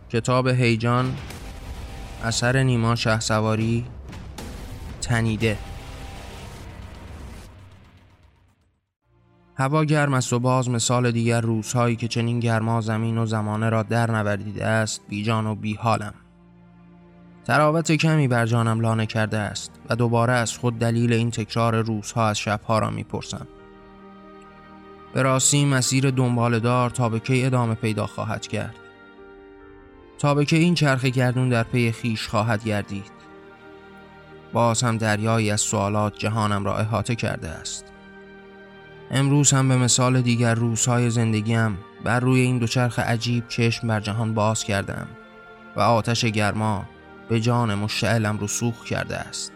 کتاب هیجان، اثر نیما شهسواری، تنیده. هوا گرم است و باز مثال دیگر روزهایی که چنین گرما زمین و زمانه را در نوردیده است بیجان و بیحالم. تراوت کمی بر جانم لانه کرده است و دوباره از خود دلیل این تکرار روزها از شبها را میپرسم. به راستی مسیر دنباله‌دار تا به کی ادامه پیدا خواهد کرد؟ تا به کی این چرخ گردون در پی خیش خواهد گردید؟ باز هم دریایی از سوالات جهانم را احاطه کرده است. امروز هم به مثال دیگر روزهای زندگیم بر روی این دوچرخ عجیب چشم بر جهان باز کردم و آتش گرما به جان مشتعلم رسوخ کرده است.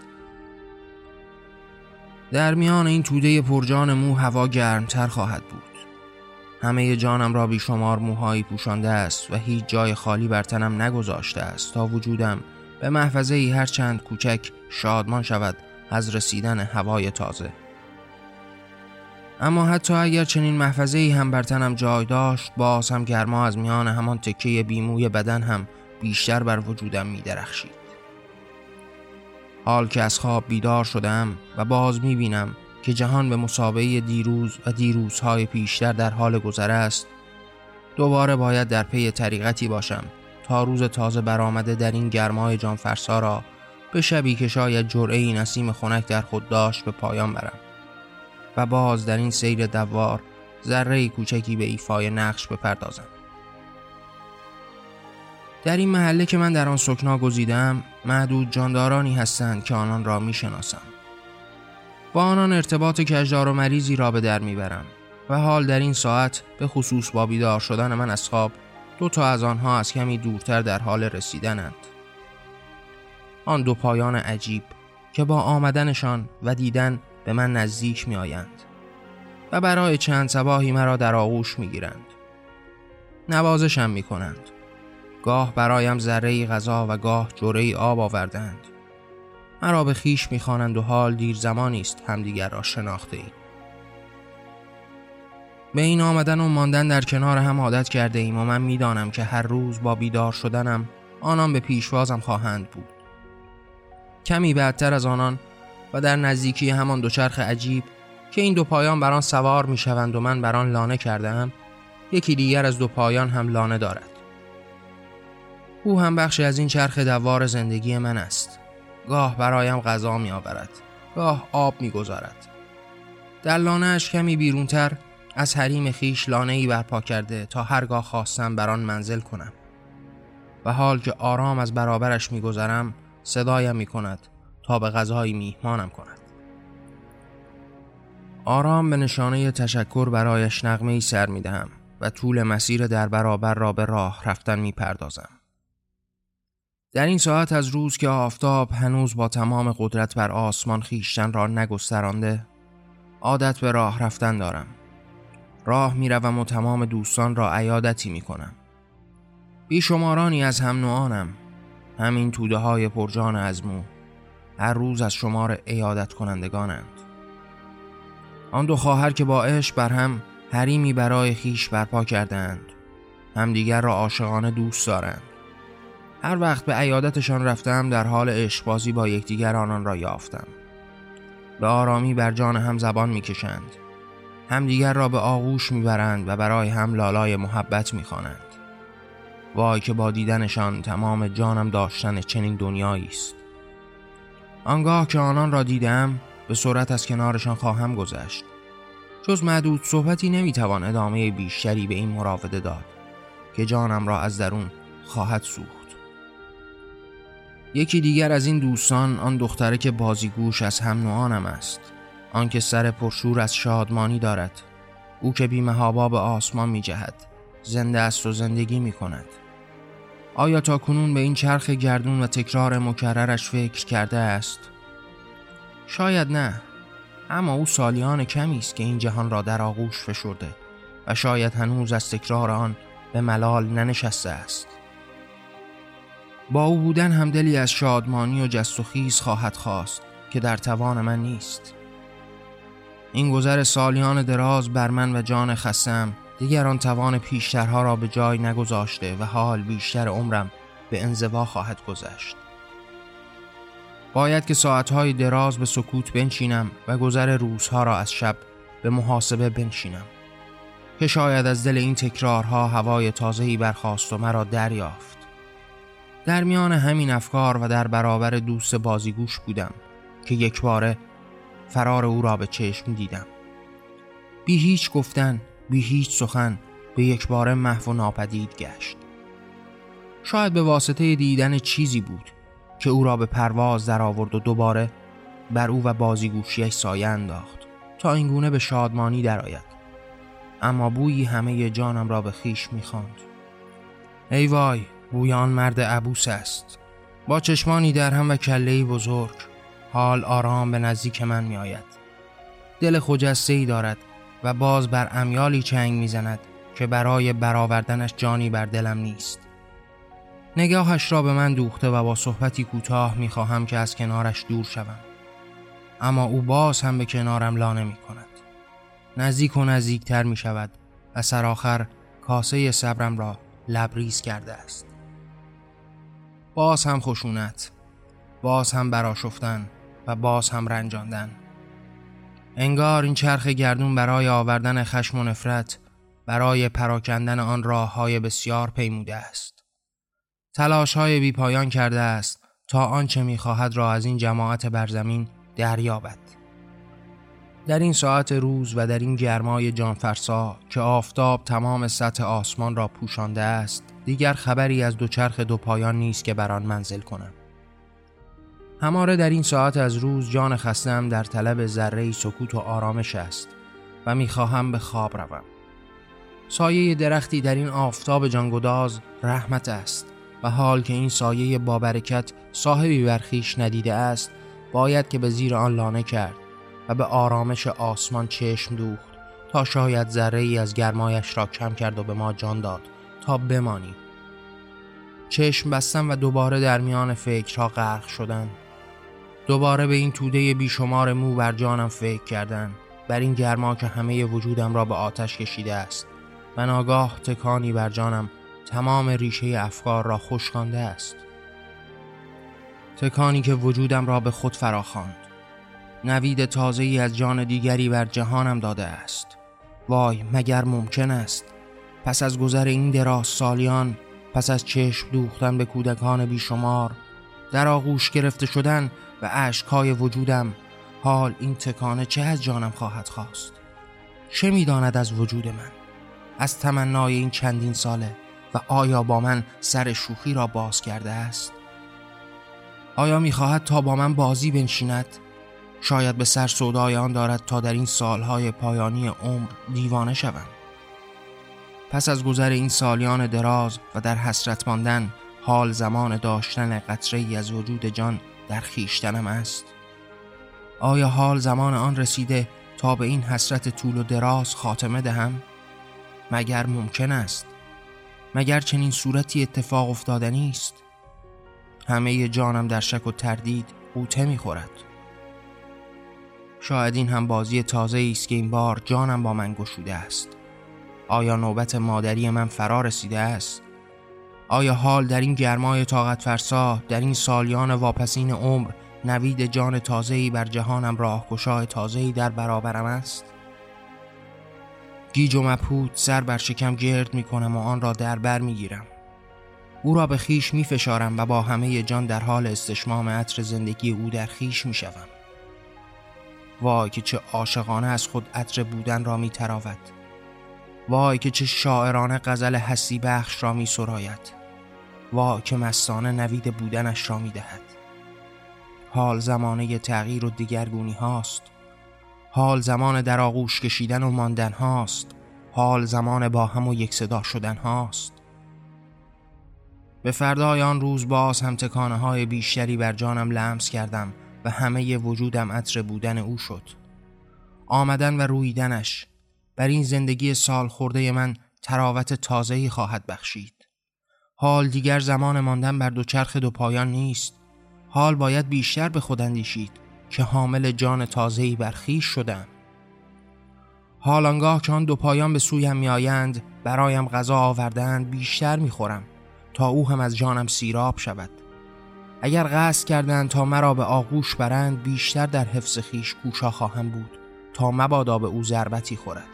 در میان این توده پرجان مو هوا گرمتر خواهد بود. همه جانم را بیشمار موهایی پوشانده است و هیچ جای خالی بر تنم نگذاشته است تا وجودم به محفظه‌ای هر چند کوچک شادمان شود از رسیدن هوای تازه. اما حتی اگر چنین محفظه‌ای هم بر تنم جای داشت، باز هم گرما از میان همان تکه بیموی بدن هم بیشتر بر وجودم می درخشید. حال که از خواب بیدار شدم و باز می بینم که جهان به مثابه دیروز و دیروزهای پیشتر در حال گذر است، دوباره باید در پی طریقتی باشم تا روز تازه برآمده در این گرمای جانفرسا را به شبی که شاید جرعه‌ای نسیم خنک در خود داشت به پایان برم و باز در این سیر دوار ذره‌ای کوچکی به ایفای نقش بپردازم. در این محله که من در آن سکنا گزیدم، معدود جاندارانی هستند که آنان را میشناسم. با آنان ارتباط کژدار و مریضی را به در میبرم و حال در این ساعت به خصوص با بیدار شدن من از خواب 2 از آنها از کمی دورتر در حال رسیدنند. آن 2 پایان عجیب که با آمدنشان و دیدن به من نزدیک می آیند و برای چند صباحی مرا در آغوش می گیرند. نوازشم می کنند. گاه برایم ذره‌ای غذا و گاه جرعه‌ای آب آوردند. مرا به خیش می خوانند و حال دیر زمانی است همدیگر را شناخته ایم. به این آمدن و ماندن در کنار هم عادت کرده ایم و من می دانم که هر روز با بیدار شدنم آنان به پیشوازم خواهند بود. کمی بعدتر از آنان و در نزدیکی همان دوچرخ عجیب که این 2 پایان بر آن سوار می شوند و من بر آن لانه کردم، یکی دیگر از 2 پایان هم لانه دارد. او هم بخشی از این چرخ دوار زندگی من است. گاه برایم غذا می آورد، گاه آب می گذارد. در لانه‌اش کمی بیرونتر از حریم خیش لانه‌ای برپا کرده تا هرگاه خواستم بر آن منزل کنم. و حال که آرام از برابرش می گذرم، صدایم می کند تا به غذایی میهمانم کند. آرام به نشانه تشکر برایش نغمه‌ای سر می دهم و طول مسیر در برابر را به راه رفتن می پردازم. در این ساعت از روز که آفتاب هنوز با تمام قدرت بر آسمان خیشتن را نگسترانده، عادت به راه رفتن دارم. راه می روم و تمام دوستان را عیادتی می کنم. بیشمارانی از هم نوعانم، همین توده های پرجان از مو، هر روز از شمار عیادت کنندگانند. آن 2 خواهر که با عشق بر هم حریمی برای خیش برپا کردند، همدیگر را عاشقانه دوست دارند. هر وقت به عیادتشان رفتم در حال عشقبازی با یکدیگر آنان را یافتم. به آرامی بر جان هم زبان میکشند، همدیگر را به آغوش میبرند و برای هم لالای محبت میخوانند. وای که با دیدنشان تمام جانم داشتن چنین دنیایی است. آنگاه که آنان را دیدم به سرعت از کنارشان خواهم گذشت. جز معدود صحبتی نمیتوان ادامه بیشتری به این مراوده داد که جانم را از درون خواهد سوخت. یکی دیگر از این دوستان آن دختره که بازیگوش از هم نوعانم است، آن که سر پرشور از شادمانی دارد، او که بی‌محابا به آسمان می جهد، زنده است و زندگی می کند. آیا تا کنون به این چرخ گردون و تکرار مکررش فکر کرده است؟ شاید نه، اما او سالیان کمی است که این جهان را در آغوش فشرده و شاید هنوز از تکرار آن به ملال ننشسته است. با او بودن هم دلی از شادمانی و جست و خیز خواهد خواست که در توان من نیست. این گذر سالیان دراز بر من و جان خستم دیگر آن توان پیشترها را به جای نگذاشته و حال بیشتر عمرم به انزوا خواهد گذشت. باید که ساعتهای دراز به سکوت بنشینم و گذر روزها را از شب به محاسبه بنشینم که شاید از دل این تکرارها هوای تازه‌ای برخاست و مرا دریافت. در میان همین افکار و در برابر دوست بازیگوش بودم که یک باره فرار او را به چشم دیدم. بی هیچ گفتن، بی هیچ سخن، به یک باره محو و ناپدید گشت. شاید به واسطه دیدن چیزی بود که او را به پرواز در آورد و دوباره بر او و بازیگوشیش سایه انداخت تا اینگونه به شادمانی درآید. اما بویی همه جانم را به خیش می‌خواند. ای وای، بوی آن مرد عبوس است، با چشمانی درهم و کله‌ای بزرگ. حال آرام به نزدیک من می‌آید. دل خجسته‌ای دارد و باز بر امیالی چنگ می‌زند که برای برآوردنش جانی بر دلم نیست. نگاهش را به من دوخته و با صحبتی کوتاه می‌خواهم که از کنارش دور شوم، اما او باز هم به کنارم لا نمی‌کند. نزدیک و نزدیکتر می‌شود و سرآخر کاسه صبرم را لبریز کرده است. باز هم خشونت، باز هم برآشفتن و باز هم رنجاندن. انگار این چرخ گردون برای آوردن خشم و نفرت، برای پراکندن آن راه‌های بسیار پیموده است. تلاش‌های بی پایان کرده است تا آنچه می‌خواهد را از این جماعت برزمین دریابد. در این ساعت روز و در این گرمای جانفرسا که آفتاب تمام سطح آسمان را پوشانده است، دیگر خبری از دوچرخ دو پایان نیست که بر آن منزل کنم. هماره در این ساعت از روز جان خسته‌ام در طلب ذره‌ای سکوت و آرامش است و می‌خواهم به خواب روم. سایه درختی در این آفتاب جانگداز رحمت است و حال که این سایه با برکت صاحبی برخیش ندیده است، باید که به زیر آن لانه کرد و به آرامش آسمان چشم دوخت تا شاید ذره‌ای از گرمایش را کم کرد و به ما جان داد تا بمانیم. چشم بستم و دوباره در میان فکرها غرق شدن. دوباره به این توده بیشمار مو بر جانم فکر کردن، بر این گرما که همه وجودم را به آتش کشیده است و ناگاه تکانی بر جانم تمام ریشه افکار را خشکانده است. تکانی که وجودم را به خود فراخواند. نوید تازه‌ای از جان دیگری بر جهانم داده است. وای، مگر ممکن است؟ پس از گذر این دراز سالیان، پس از چشم دوختن به کودکان بیشمار، در آغوش گرفته شدن و اشک‌های وجودم، حال این تکانه چه از جانم خواهد خواست؟ چه می‌داند از وجود من؟ از تمنای این چندین ساله و آیا با من سر شوخی را باز کرده است؟ آیا می‌خواهد تا با من بازی بنشیند؟ شاید به سر سودای آن دارد تا در این سالهای پایانی عمر دیوانه شوم. پس از گذر این سالیان دراز و در حسرت ماندن، حال زمان داشتن قطره‌ای از وجود جان در خویشتنم است. آیا حال زمان آن رسیده تا به این حسرت طول و دراز خاتمه دهم؟ مگر ممکن است؟ مگر چنین صورتی اتفاق افتادنی است؟ همه جانم در شک و تردید غوطه می‌خورد. شاید این هم بازی تازه‌ای است که این بار جانم با من گشوده است. آیا نوبت مادری من فرا رسیده است؟ آیا حال در این گرمای طاقت فرسا، در این سالیان واپسین عمر، نوید جان تازه‌ای بر جهانم راهگشای تازه‌ای در برابرم است؟ گیج و مبهوت سر بر شکم گرد می‌کنم و آن را در بر می‌گیرم. او را به خیش می‌فشارم و با همه جان در حال استشمام عطر زندگی او در خیش می‌شوم. وای که چه عاشقانه از خود عطر بودن را می‌تراود. وای که چه شاعرانه غزل هستی بخش را می‌سراید. وای که مستانه نوید بودنش را می‌دهد. حال زمانه تغییر و دیگرگونی هاست. حال زمان در آغوش کشیدن و ماندن هاست. حال زمان با هم و یک صدا شدن هاست. به فردای آن روز باز هم تکانه های بیشتری بر جانم لمس کردم و همه وجودم عطر بودن او شد. آمدن و رویدنش بر این زندگی سال خورده من تراوت تازه‌ای خواهد بخشید. حال دیگر زمان ماندن بر دوچرخ دو پایان نیست. حال باید بیشتر به خود اندیشید که حامل جان تازه‌ای بر خویش شدم. حال آنگاه که آن دو پایان به سویم می آیند، برایم غذا آوردند، بیشتر می خورم تا او هم از جانم سیراب شود. اگر قصد کردند تا مرا به آغوش برند، بیشتر در حفظ خیش کوشا خواهم بود تا مبادا به او ضربتی خورد.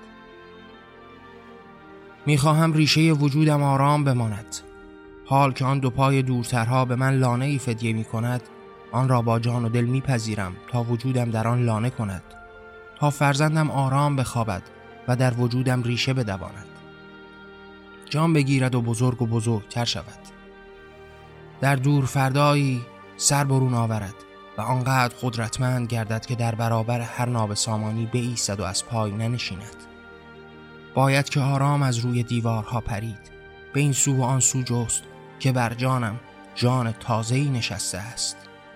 می خواهم ریشه وجودم آرام بماند. حال که آن دو پای دورترها به من لانه ای فدیه می کند، آن را با جان و دل می پذیرم تا وجودم در آن لانه کند، تا فرزندم آرام بخوابد و در وجودم ریشه بدواند، جان بگیرد و بزرگتر شود، در دور فردایی سر برون آورد و آنقدر قدرتمند گردد که در برابر هر ناب سامانی بایستد و از پای ننشیند. باید که آرام از روی دیوارها پرید، به این سو و آن سو جست که بر جانم جان تازه‌ای نشسته است.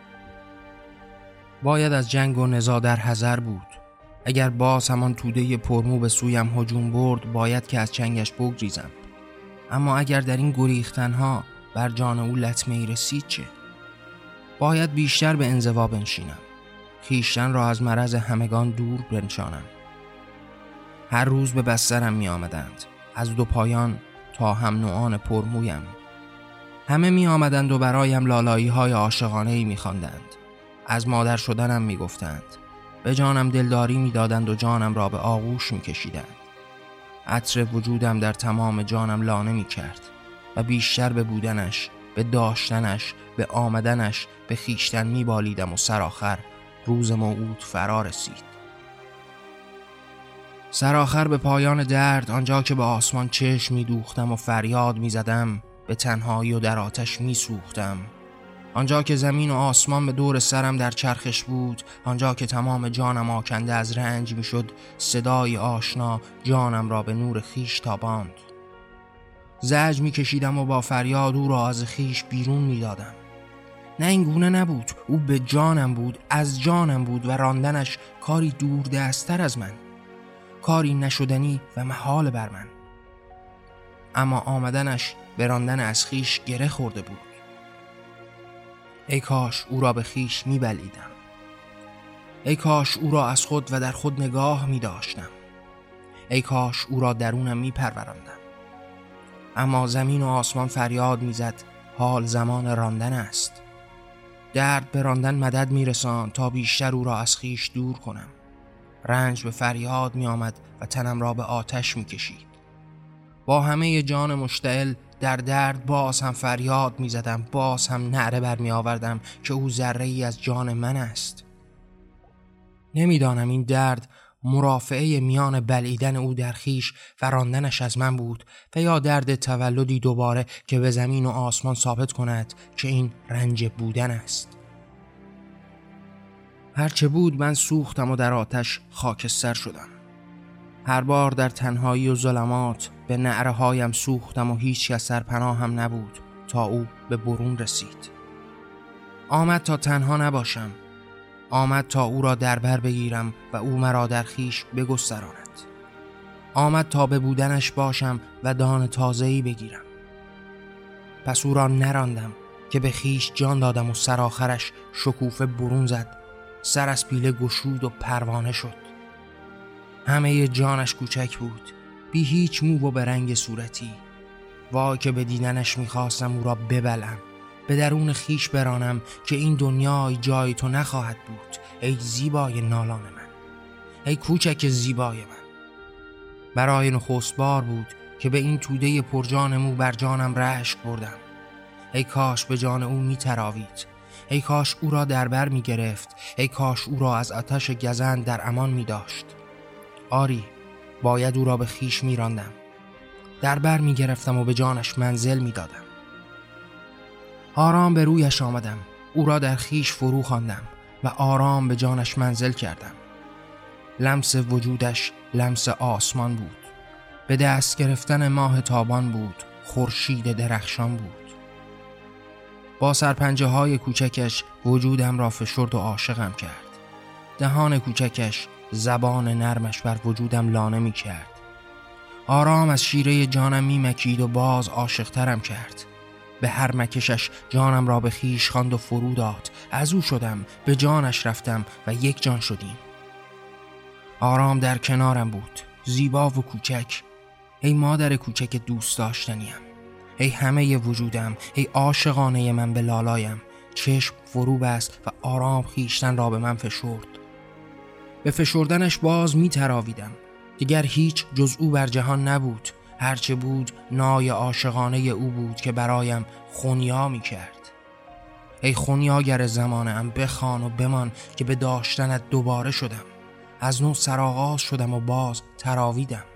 باید از جنگ و نزاع در حذر بود. اگر باز همان توده پرمو به سویم هجوم برد، باید که از چنگش بگریزم. اما اگر در این گریختنها بر جان او لطمه‌ای رسید چه؟ باید بیشتر به انزوا بنشینم، خویشتن را از مرض همگان دور بنشانم. هر روز به بسترم می آمدند، از دو پایان تا هم نوعان پرمویم. همه می آمدند و برایم لالایی های عاشقانه‌ای می خواندند. از مادر شدنم می گفتند، به جانم دلداری می دادند و جانم را به آغوش می کشیدند. عطر وجودم در تمام جانم لانه می کرد و بیشتر به بودنش، به داشتنش، به آمدنش به خیشتن می بالیدم و سرآخر روز موعود فرا رسید. سرآخر به پایان درد، آنجا که به آسمان چشم می دوختم و فریاد می زدم، به تنهایی و در آتش می سوختم. آنجا که زمین و آسمان به دور سرم در چرخش بود، آنجا که تمام جانم آکنده از رنج می شد، صدای آشنا جانم را به نور خیش تاباند. زجر می کشیدم و با فریاد او را از خیش بیرون می دادم. نه این گونه نبود، او به جانم بود، از جانم بود و راندنش کاری دور دست‌تر از من، کاری نشدنی و محال بر من. اما آمدنش به راندن از خیش گره خورده بود. ای کاش او را به خیش می بلیدم. ای کاش او را از خود و در خود نگاه می داشتم. ای کاش او را درونم می پروراندم. اما زمین و آسمان فریاد می زد، حال زمان راندن است. درد به راندن مدد می رساند تا بیشتر او را از خیش دور کنم. رنج به فریاد می آمد و تنم را به آتش می کشید. با همه جان مشتعل در درد باز هم فریاد می زدم، باز هم نعره بر می آوردم که او ذره ای از جان من است. نمیدانم این درد مرافعه میان بلعیدن او در خیش و راندنش از من بود و یا درد تولدی دوباره که به زمین و آسمان ثابت کند که این رنج بودن است. هرچه بود من سوختم و در آتش خاکستر شدم. هر بار در تنهایی و ظلمات به نعره هایم سوختم و هیچ کس سرپناهم نبود تا او به برون رسید. آمد تا تنها نباشم، آمد تا او را در بر بگیرم و او مرا در خیش بگستراند. آمد تا به بودنش باشم و دان تازه‌ای بگیرم. پس او را نراندم که به خیش جان دادم و سرآخرش شکوفه برون زد، سر از پیله گشود و پروانه شد. همه جانش کوچک بود، بی هیچ مو و به رنگ صورتی. وای که به دیدنش میخواستم او را ببلم، به درون خیش برانم که این دنیای جای تو نخواهد بود. ای زیبای نالان من، ای کوچک زیبای من. برای نخست بار بود که به این توده پرجان مو بر جانم رشک بردم. ای کاش به جان او میتراوید، ای کاش او را در بر میگرفت، ای کاش او را از آتش گزند در امان میداشت. آری، باید او را به خیش میراندم، در بر میگرفتم و به جانش منزل میدادم. آرام به رویش آمدم، او را در خیش فرو خواندم و آرام به جانش منزل کردم. لمس وجودش لمس آسمان بود، به دست گرفتن ماه تابان بود، خورشید درخشان بود. با سرپنجه های کوچکش وجودم را فشرد و عاشقم کرد. دهان کوچکش، زبان نرمش بر وجودم لانه می کرد. آرام از شیره جانم می مکید و باز عاشقترم کرد. به هر مکشش جانم را به خیش خواند و فرو داد. از او شدم، به جانش رفتم و یک جان شدیم. آرام در کنارم بود، زیبا و کوچک، ای مادر کوچک دوست داشتنیم، ای همه وجودم، ای عاشقانه من به لالایم. چشم فرو بست و آرام خیشتن را به من فشرد. به فشردنش باز می تراویدم. دیگر هیچ جز او بر جهان نبود. هرچه بود نای عاشقانه او بود که برایم خونیا می کرد. ای خونیاگر زمانم، بخوان و بمان که به داشتنت دوباره شدم. از نو سرآغاز شدم و باز تراویدم.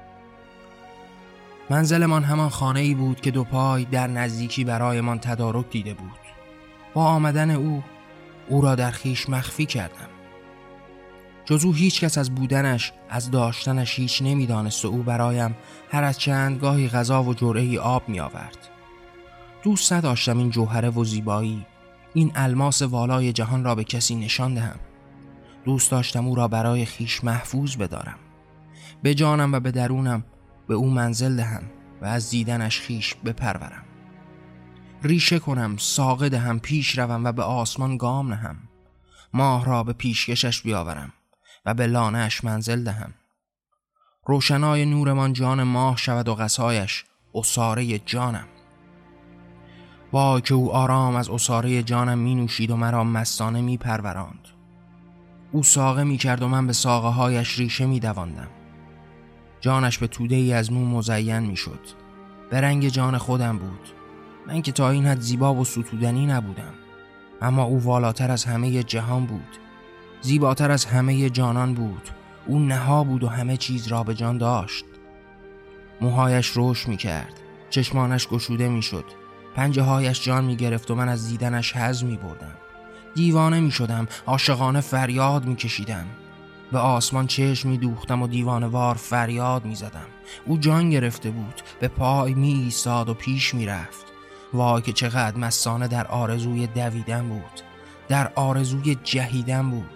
منزلمان همان خانه‌ای بود که دو پای در نزدیکی برایمان تدارک دیده بود. با آمدن او را در خیش مخفی کردم. جز او هیچ کس از بودنش، از داشتنش هیچ نمیدانست و او برایم هر از چند گاهی غذا و جرعه‌ای آب می آورد. دوست نداشتم این جوهره و زیبایی، این الماس والای جهان را به کسی نشان دهم. دوست داشتم او را برای خیش محفوظ بدارم. به جانم و به درونم به او منزل دهم و از دیدنش خیش بپرورم. ریشه کنم، ساقه دهم، پیش روم و به آسمان گام نهم. ماه را به پیشکشش بیاورم و به لانه‌اش منزل دهم. روشنای نورمان جان ماه شود و قصایش عصاره جانم. وای که او آرام از عصاره جانم می نوشید و مرا مستانه می پروراند. او ساقه می کرد و من به ساقه هایش ریشه می دواندم. جانش به توده ای از نور مزین می شد. به رنگ جان خودم بود. من که تا این حد زیبا و ستودنی نبودم، اما او والاتر از همه جهان بود. زیباتر از همه جانان بود. او نها بود و همه چیز را به جان داشت. موهایش روش می کرد، چشمانش گشوده می شد، پنجه هایش جان می گرفت و من از دیدنش حظ می بردم. دیوانه می شدم، عاشقانه فریاد می کشیدم. به آسمان چشم می دوختم و دیوانوار فریاد می زدم. او جان گرفته بود، به پای می ایستاد و پیش می رفت. وای که چقدر مستانه در آرزوی دویدن بود، در آرزوی جهیدن بود.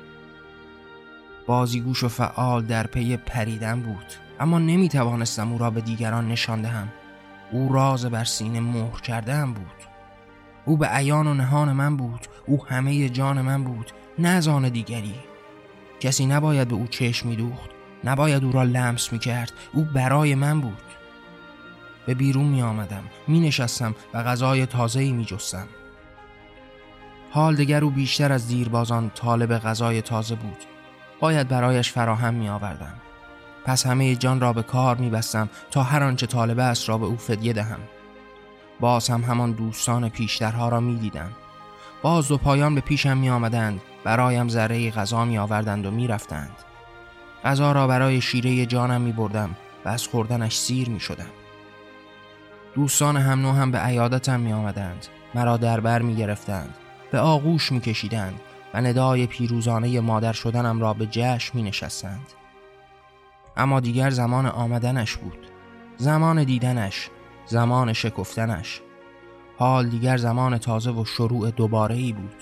بازیگوش و فعال در پی پریدن بود، اما نمی توانستم او را به دیگران نشان دهم. او راز بر سینه مهر کرده‌ام بود. او به عیان و نهان من بود. او همه جان من بود، نه از آن دیگری. کسی نباید به او چشم می دوخت، نباید او را لمس می کرد. او برای من بود. به بیرون می آمدم، می نشستم و غذای تازه‌ای می جستم. حال دیگر او بیشتر از دیربازان طالب غذای تازه بود. باید برایش فراهم می آوردم. پس همه جان را به کار می بستم تا هر آنچه طالب است را به او فدیه دهم. باز هم همان دوستان پیشترها را می دیدم. باز دو پایان به پیشم می آمدند، برایم ذره غذا می آوردند و می رفتند. غذا را برای شیره جانم می بردم و از خوردنش سیر می شدم. دوستان هم نو هم به عیادتم می آمدند، مرا در بر می گرفتند، به آغوش می کشیدند و ندای پیروزانه مادر شدنم را به جشن می نشستند. اما دیگر زمان آمدنش بود، زمان دیدنش، زمان شکفتنش. حال دیگر زمان تازه و شروع دوباره‌ای بود.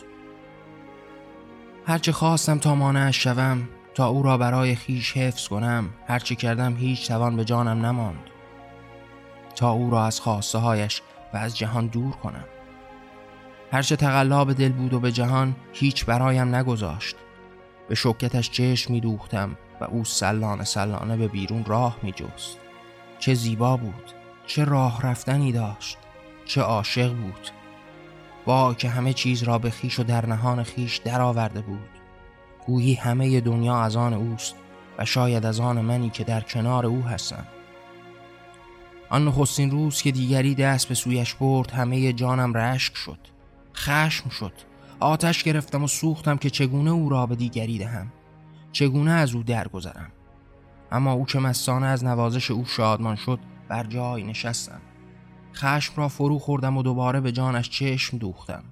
هرچه خواستم تا مانعش شوم، تا او را برای خیش حفظ کنم، هرچه کردم هیچ توان به جانم نماند. تا او را از خواسته هایش و از جهان دور کنم. هرچه تقلا به دل بود و به جهان هیچ برایم نگذاشت. به شوکتش چشم می دوختم و او سلانه سلانه به بیرون راه می جست. چه زیبا بود، چه راه رفتنی داشت، چه عاشق بود. وای که همه چیز را به خیش و در نهان خیش در آورده بود. گویی همه دنیا از آن اوست و شاید از آن منی که در کنار او هستم. آن نخستین روز که دیگری دست به سویش برد، همه جانم رشک شد، خشم شد. آتش گرفتم و سوختم که چگونه او را به دیگری دهم، چگونه از او درگذرم. اما او که مستانه از نوازش او شادمان شد، بر جای نشستم. خشم را فرو خوردم و دوباره به جانش چشم دوختم.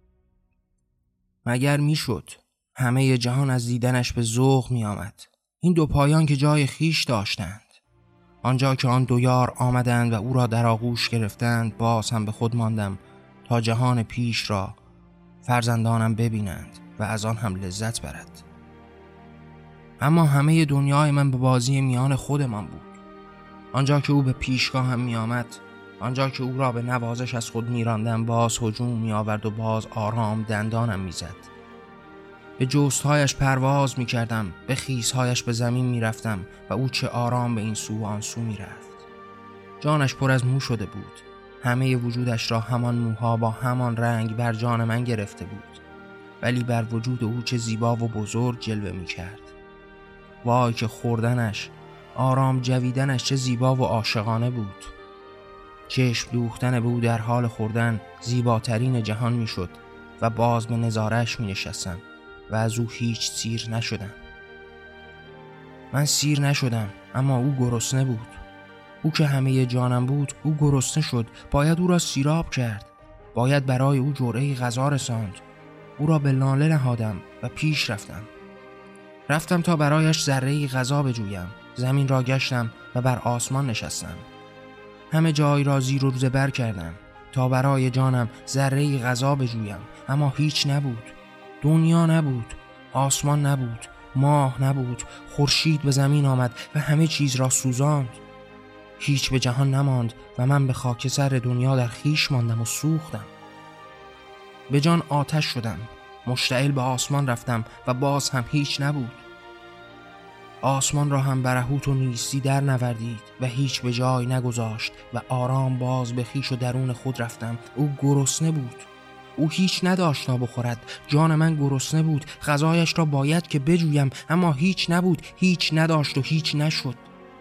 مگر میشد همه جهان از دیدنش به ذوق می آمد؟ این دو پایان که جای خیش داشتند، آنجا که آن دو یار آمدند و او را در آغوش گرفتند، باز هم به خود ماندم تا جهان پیش را فرزندانم ببینند و از آن هم لذت برد. اما همه دنیای من به بازی میان خودمان بود. آنجا که او به پیشگاه هم می آمد، آنجا که او را به نوازش از خود می راندم، باز هجوم می آورد و باز آرام دندانم می زد. به جستهایش پرواز می کردم، به خیزهایش به زمین می رفتم و او چه آرام به این سو و آن سو می رفت. جانش پر از مو شده بود. همه وجودش را همان موها با همان رنگ بر جان من گرفته بود، ولی بر وجود او چه زیبا و بزرگ جلوه می کرد. وای که خوردنش، آرام جویدنش چه زیبا و عاشقانه بود. چشم دوختن به او در حال خوردن زیباترین جهان می شد و باز به نظاره‌اش می نشستم و از او هیچ سیر نشدم. من سیر نشدم، اما او گرسنه بود. او که همه جانم بود، او گرسنه شد. باید او را سیراب کرد. باید برای او جرعه‌ای غذا رساند. او را به ناله نهادم و پیش رفتم تا برایش ذره‌ای غذا بجویم. زمین را گشتم و بر آسمان نشستم. همه جای را زیر و زبر کردم تا برای جانم ذره‌ای غذا بجویم، اما هیچ نبود. دنیا نبود، آسمان نبود، ماه نبود. خورشید به زمین آمد و همه چیز را سوزاند. هیچ به جهان نماند و من به خاک سر دنیا در خیش ماندم و سوختم. به جان آتش شدم. مشتعل به آسمان رفتم و باز هم هیچ نبود. آسمان را هم برهوت و نیستی در نوردید و هیچ به جای نگذاشت و آرام باز به خویش و درون خود رفتم. او گرسنه بود. او هیچ نداشت تا بخورد. جان من گرسنه بود. غذایش را باید که بجویم، اما هیچ نبود. هیچ نداشت و هیچ نشد.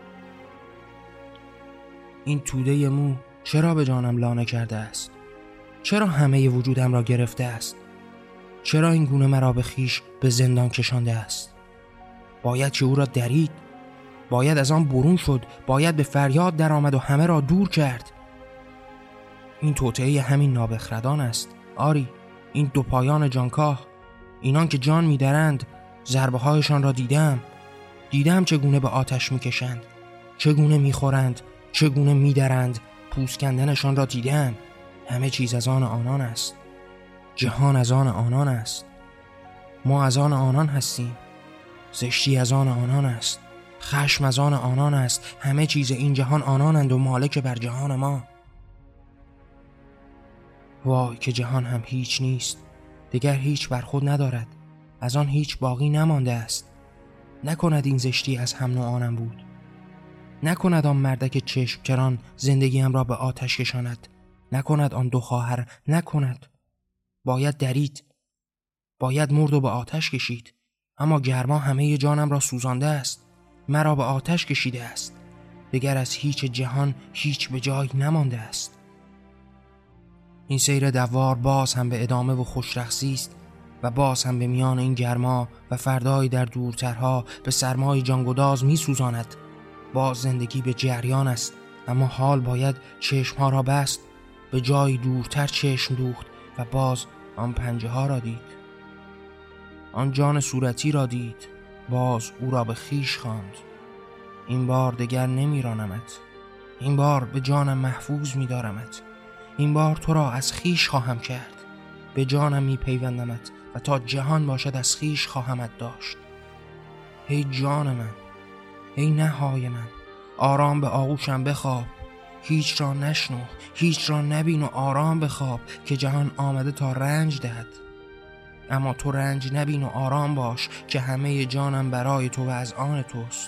این توده مو چرا به جانم لانه کرده است؟ چرا همه وجودم را گرفته است؟ چرا این گونه مرا به خویش به زندان کشانده است؟ باید که او را درید. باید از آن برون شد. باید به فریاد در آمد و همه را دور کرد. این توطئه همین نابخردان است. آری، این دو پایان جانکاه، اینان که جان می‌درند. ضربه هایشان را دیدم چگونه به آتش می‌کشند، چگونه می‌خورند، چگونه می‌درند. پوست کندنشان را دیدم. همه چیز از آن آنان است. جهان از آن آنان است. ما از آن آنان هستیم. زشتی از آن آنان است. خشم از آن آنان است. همه چیز این جهان آنانند و مالک بر جهان ما. وای که جهان هم هیچ نیست. دیگر هیچ بر خود ندارد. از آن هیچ باقی نمانده است. نکند این زشتی از هم نوعانم بود. نکند آن مردک چشم کران زندگیم را به آتش کشاند. نکند آن دو خواهر. نکند. باید درید. باید مرد و به آتش کشید. اما گرما همه جانم را سوزانده است. مرا به آتش کشیده است. دیگر از هیچ جهان هیچ به جای نمانده است. این سیر دوار باز هم به ادامه و خوشرخصی است و باز هم به میان این گرما و فردای در دورترها به سرمای جانگداز می سوزاند. باز زندگی به جریان است، اما حال باید چشمها را بست. به جای دورتر چشم دوخت و باز آن پنجه ها را دید. آن جان صورتی را دید. باز او را به خویش خواند. این بار دیگر نمیرانمت. این بار به جانم محفوظ می‌دارمت. این بار تو را از خویش خواهم کرد. به جانم میپیوندمت و تا جهان باشد از خویش خواهمت داشت. ای جان من، ای نهای من، آرام به آغوشم بخواب. هیچ را نشنو، هیچ را نبین و آرام بخواب که جهان آمده تا رنج دهد. اما تو رنج نبین و آرام باش که همه جانم برای تو و از آن توست.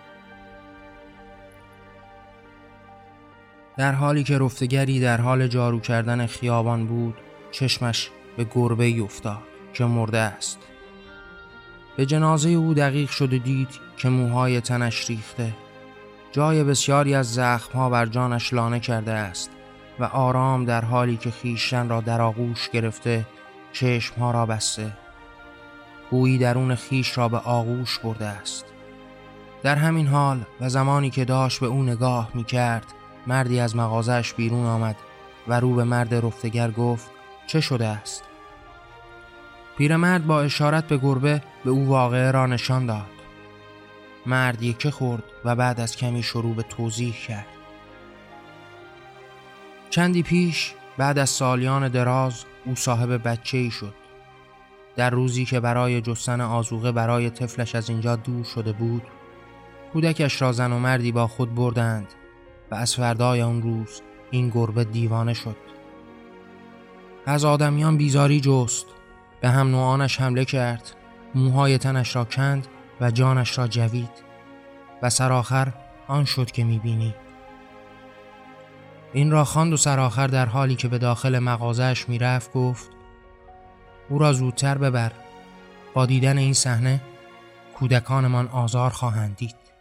در حالی که رفتگری در حال جارو کردن خیابان بود، چشمش به گربه‌ای افتاد که مرده است. به جنازه او دقیق شد و دید که موهای تنش ریخته. جای بسیاری از زخم‌ها بر جانش لانه کرده است و آرام در حالی که خویشتن را در آغوش گرفته، چشم‌ها را بسته، گویی درون خویش را به آغوش برده است. در همین حال و زمانی که داشت به او نگاه می‌کرد، مردی از مغازه‌اش بیرون آمد و رو به مرد رفتگر گفت: چه شده است؟ پیرمرد با اشارت به گربه به او واقعه را نشان داد. مرد یکه خورد و بعد از کمی شروع به توضیح کرد. چندی پیش بعد از سالیان دراز او صاحب بچه‌ای شد. در روزی که برای جستن آذوقه برای طفلش از اینجا دور شده بود، کودکش را زن و مردی با خود بردند و از فردای اون روز این گربه دیوانه شد. از آدمیان بیزاری جست، به هم نوعانش حمله کرد موهای تنش را کند و جانش را جوید و سرآخر آن شد که می‌بینی. این را خواند و سرآخر در حالی که به داخل مغازه‌اش میرفت گفت او را زودتر ببر. با دیدن این صحنه کودکانمان آزار خواهند دید.